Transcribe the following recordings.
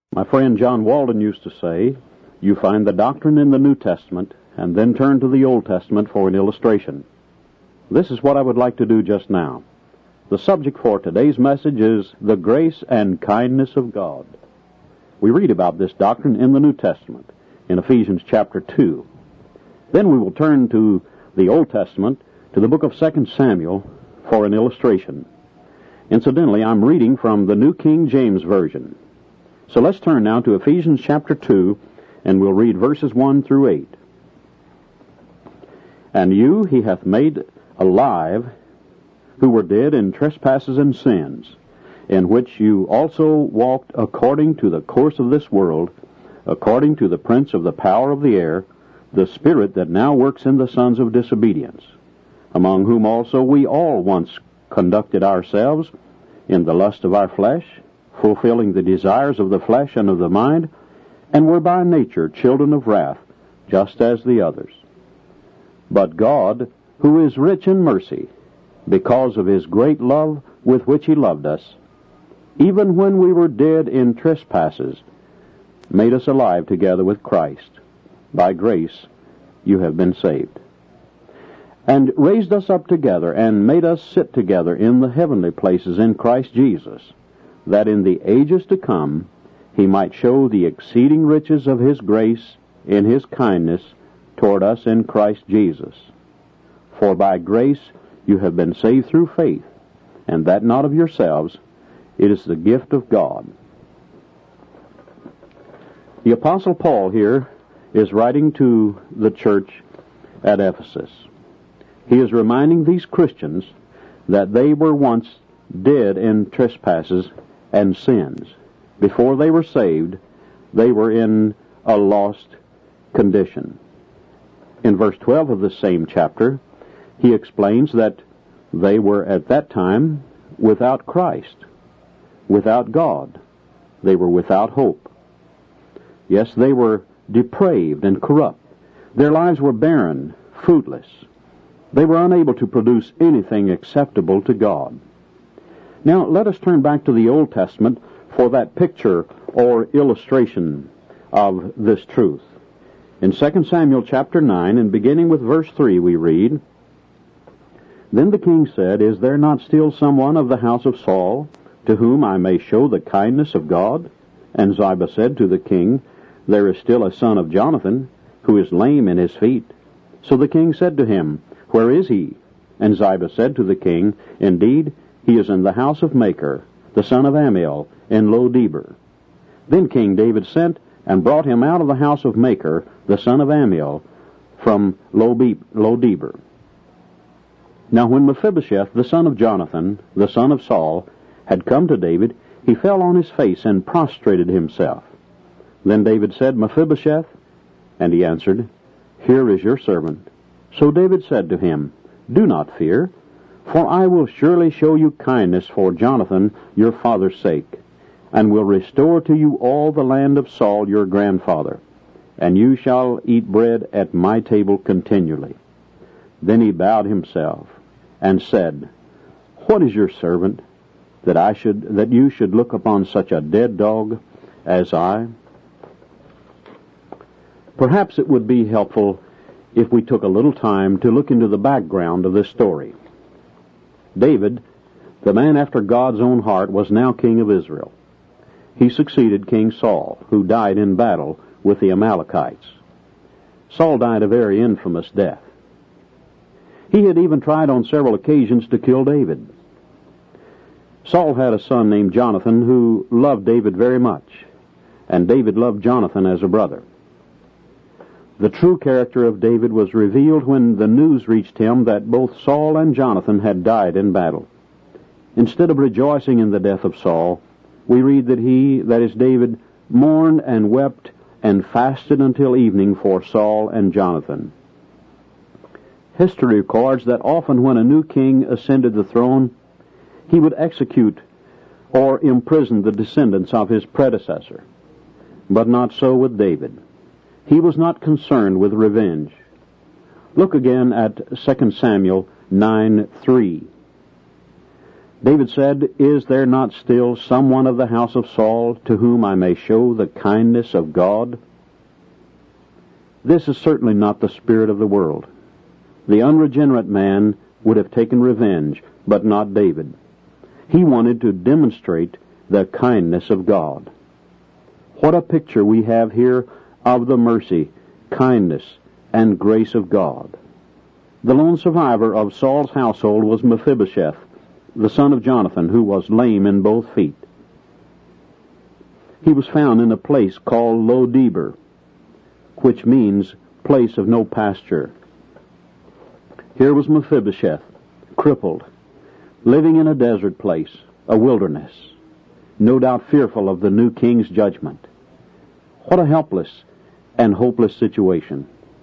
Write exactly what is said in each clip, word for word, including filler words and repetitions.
My friend John Walden used to say, you find the doctrine in the New Testament and then turn to the Old Testament for an illustration. This is what I would like to do just now. The subject for today's message is the grace and kindness of God. We read about this doctrine in the New Testament, in Ephesians chapter two. Then we will turn to the Old Testament, to the book of Second Samuel, for an illustration. Incidentally, I'm reading from the New King James Version. So let's turn now to Ephesians chapter two, and we'll read verses one through eight. And you he hath made alive, who were dead in trespasses and sins, in which you also walked according to the course of this world, according to the prince of the power of the air, the spirit that now works in the sons of disobedience, among whom also we all once conducted ourselves in the lust of our flesh, fulfilling the desires of the flesh and of the mind, and were by nature children of wrath, just as the others. But God, who is rich in mercy, because of his great love with which he loved us, even when we were dead in trespasses, made us alive together with Christ. By grace you have been saved. And raised us up together, and made us sit together in the heavenly places in Christ Jesus, that in the ages to come he might show the exceeding riches of his grace in his kindness toward us in Christ Jesus. For by grace you have been saved through faith, and that not of yourselves, it is the gift of God. The Apostle Paul here is writing to the church at Ephesus. He is reminding these Christians that they were once dead in trespasses and sins. Before they were saved, they were in a lost condition. In verse twelve of the same chapter, he explains that they were at that time without Christ, without God. They were without hope. Yes, they were depraved and corrupt. Their lives were barren, fruitless. They were unable to produce anything acceptable to God. Now, let us turn back to the Old Testament for that picture or illustration of this truth. In Second Samuel chapter nine, and beginning with verse three, we read, Then the king said, Is there not still someone of the house of Saul, to whom I may show the kindness of God? And Ziba said to the king, There is still a son of Jonathan, who is lame in his feet. So the king said to him, Where is he? And Ziba said to the king, Indeed, he is in the house of Machir, the son of Ammiel, in Lo-debar. Then King David sent and brought him out of the house of Machir, the son of Ammiel, from Lo-debar. Now when Mephibosheth, the son of Jonathan, the son of Saul, had come to David, he fell on his face and prostrated himself. Then David said, Mephibosheth? And he answered, Here is your servant. So David said to him, Do not fear, for I will surely show you kindness for Jonathan your father's sake, and will restore to you all the land of Saul your grandfather, and you shall eat bread at my table continually. Then he bowed himself and said, What is your servant, that I should that you should look upon such a dead dog as I? Perhaps it would be helpful if we took a little time to look into the background of this story. David, the man after God's own heart, was now king of Israel. He succeeded King Saul, who died in battle with the Amalekites. Saul died a very infamous death. He had even tried on several occasions to kill David. Saul had a son named Jonathan who loved David very much, and David loved Jonathan as a brother. The true character of David was revealed when the news reached him that both Saul and Jonathan had died in battle. Instead of rejoicing in the death of Saul, we read that he, that is David, mourned and wept and fasted until evening for Saul and Jonathan. History records that often when a new king ascended the throne, he would execute or imprison the descendants of his predecessor. But not so with David. He was not concerned with revenge. Look again at Second Samuel nine three. David said, "Is there not still someone of the house of Saul to whom I may show the kindness of God?" This is certainly not the spirit of the world. The unregenerate man would have taken revenge, but not David. He wanted to demonstrate the kindness of God. What a picture we have here of the mercy, kindness, and grace of God. The lone survivor of Saul's household was Mephibosheth, the son of Jonathan, who was lame in both feet. He was found in a place called Lo-debar, which means place of no pasture. Here was Mephibosheth, crippled, living in a desert place, a wilderness, no doubt fearful of the new king's judgment. What a helpless and hopeless situation.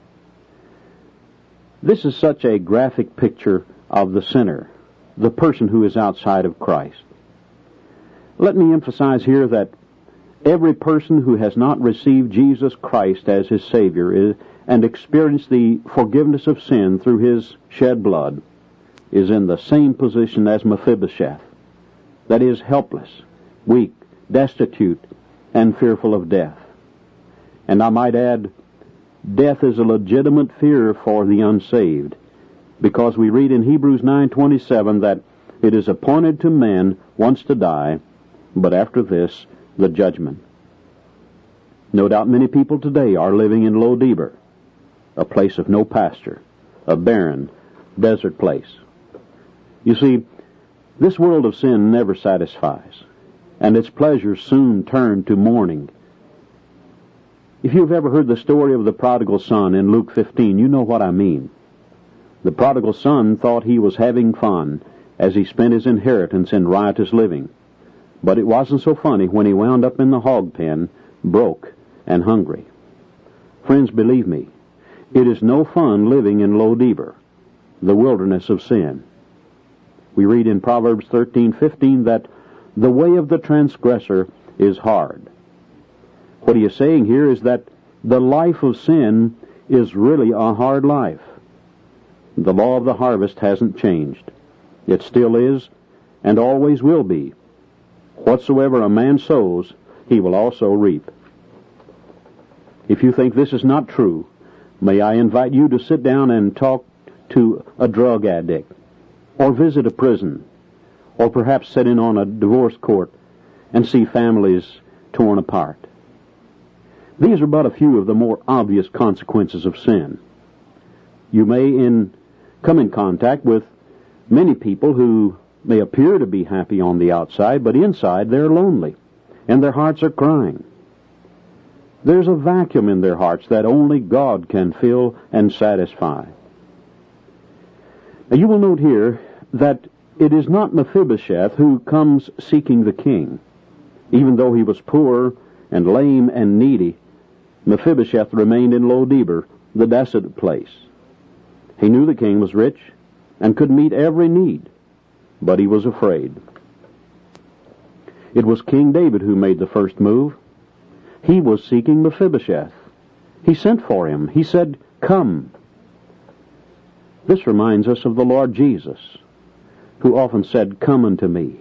This is such a graphic picture of the sinner, the person who is outside of Christ. Let me emphasize here that every person who has not received Jesus Christ as his Savior is, and experienced the forgiveness of sin through his shed blood is in the same position as Mephibosheth, that is, helpless, weak, destitute, and fearful of death. And I might add, death is a legitimate fear for the unsaved, because we read in Hebrews nine twenty-seven that it is appointed to men once to die, but after this, the judgment. No doubt many people today are living in Lo-debar, a place of no pasture, a barren, desert place. You see, this world of sin never satisfies, and its pleasures soon turn to mourning. If you've ever heard the story of the prodigal son in Luke fifteen, you know what I mean. The prodigal son thought he was having fun as he spent his inheritance in riotous living. But it wasn't so funny when he wound up in the hog pen, broke and hungry. Friends, believe me, it is no fun living in Lo-debar, the wilderness of sin. We read in Proverbs thirteen fifteen that the way of the transgressor is hard. What he is saying here is that the life of sin is really a hard life. The law of the harvest hasn't changed. It still is, and always will be. Whatsoever a man sows, he will also reap. If you think this is not true, may I invite you to sit down and talk to a drug addict, or visit a prison, or perhaps sit in on a divorce court and see families torn apart. These are but a few of the more obvious consequences of sin. You may in, come in contact with many people who may appear to be happy on the outside, but inside they're lonely, and their hearts are crying. There's a vacuum in their hearts that only God can fill and satisfy. Now you will note here that it is not Mephibosheth who comes seeking the king. Even though he was poor and lame and needy, Mephibosheth remained in Lo-debar, the desolate place. He knew the king was rich and could meet every need, but he was afraid. It was King David who made the first move. He was seeking Mephibosheth. He sent for him. He said, "Come." This reminds us of the Lord Jesus, who often said, "Come unto me."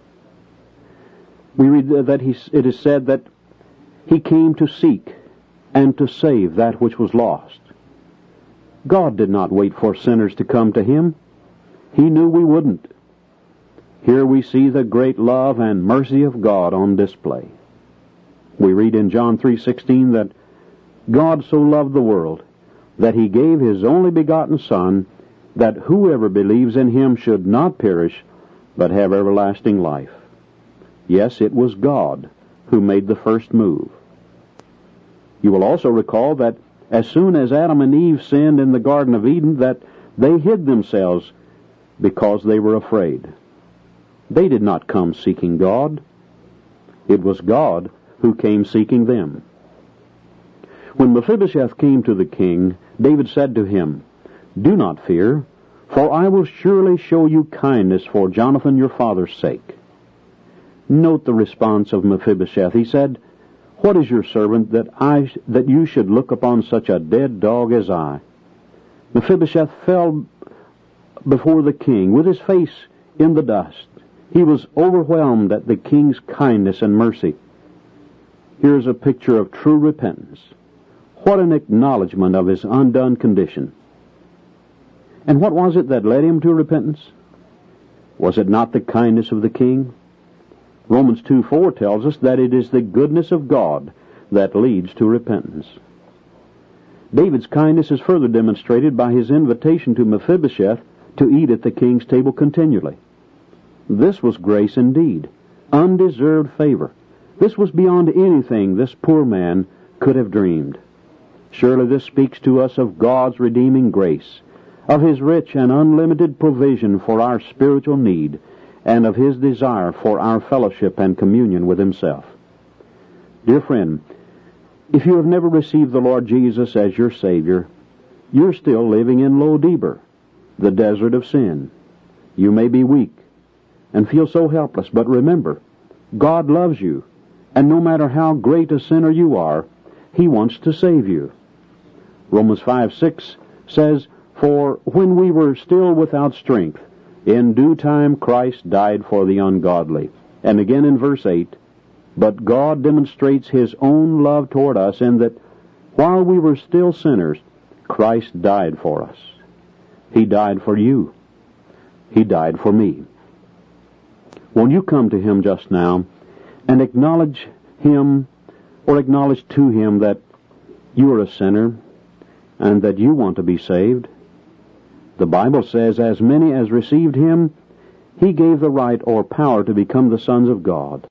We read that he, it is said that he came to seek and to save that which was lost. God did not wait for sinners to come to him. He knew we wouldn't. Here we see the great love and mercy of God on display. We read in John three sixteen that God so loved the world that he gave his only begotten Son, that whoever believes in him should not perish, but have everlasting life. Yes, it was God who made the first move. You will also recall that as soon as Adam and Eve sinned in the Garden of Eden, that they hid themselves because they were afraid. They did not come seeking God. It was God who came seeking them. When Mephibosheth came to the king, David said to him, "Do not fear, for I will surely show you kindness for Jonathan your father's sake." Note the response of Mephibosheth. He said, "What is your servant that I that you should look upon such a dead dog as I?" Mephibosheth fell before the king with his face in the dust. He was overwhelmed at the king's kindness and mercy. Here's a picture of true repentance. What an acknowledgement of his undone condition. And what was it that led him to repentance? Was it not the kindness of the king? Romans two four tells us that it is the goodness of God that leads to repentance. David's kindness is further demonstrated by his invitation to Mephibosheth to eat at the king's table continually. This was grace indeed, undeserved favor. This was beyond anything this poor man could have dreamed. Surely this speaks to us of God's redeeming grace, of His rich and unlimited provision for our spiritual need, and of His desire for our fellowship and communion with Himself. Dear friend, if you have never received the Lord Jesus as your Savior, you're still living in Lo Debar, the desert of sin. You may be weak and feel so helpless, but remember, God loves you, and no matter how great a sinner you are, He wants to save you. Romans five six says, "For when we were still without strength, in due time Christ died for the ungodly." And again in verse eight, "But God demonstrates His own love toward us in that, while we were still sinners, Christ died for us." He died for you. He died for me. Won't you come to Him just now and acknowledge Him, or acknowledge to Him that you are a sinner and that you want to be saved? The Bible says, "As many as received Him, He gave the right or power to become the sons of God."